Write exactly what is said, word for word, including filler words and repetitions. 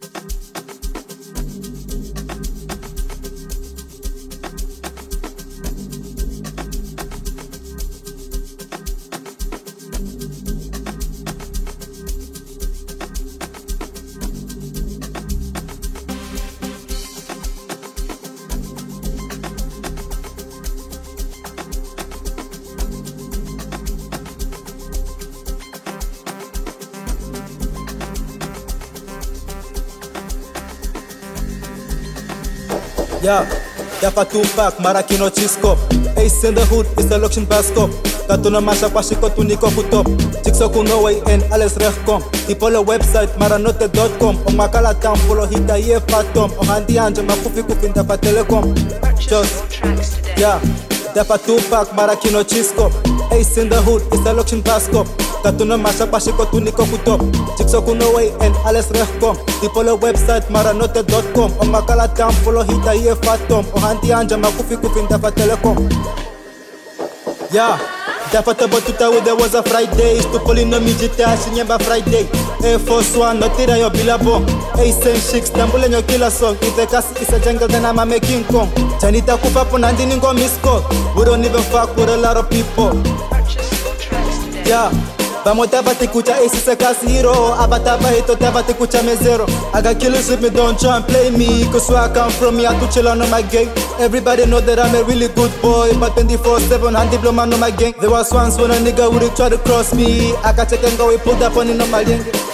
Yeah, Dafa Tupac, Marakino Chisco. Ace in the hood, is the Luxion Basco. Katuna Masha Kwashiko Tuniko Kutop. Jigsaw Kunoway and Alice Rechcom. The polo website maranote dot com. On Makala Town, follow Hita Ye Fatom. On Handi Anja Makufi Kufin Dafa Telecom. Just, yeah, Dafa Tupac, Marakino Chisco. Ace in the hood, is the Luxion Basco. Katuna Masha Kwashiko Tuniko Kutop. Jigsaw Kunoway and Alice Rechcom. The polo website maranote dot com. On Makala Town, follow Hita Ye Fatom. On Handi Anja Makufi Kufin Dafa Telecom. Yeah, Dafa Tabatuta with there was a Friday. Stupoli no mijita, Shinyamba Friday. Air Force One, no tira yo bilabo. Ace and Chicks, Tambule no killer song. If the cast is a jungle, then I'm a making Kong. Chanita Kupa Ponandini go misko. We don't even fuck with a lot of people. Yeah. Vamos tava te kucha ace is a class hero. Abataba hito tava te kucha me zero. I got killers with me, don't try and play me. Cause where I come from, me I to chill on my gang. Everybody know that I'm a really good boy. But twenty-four seven, hand diploma on my gang. There was once when a nigga would try to cross me. I got check and go, we pulled up on in on my gang.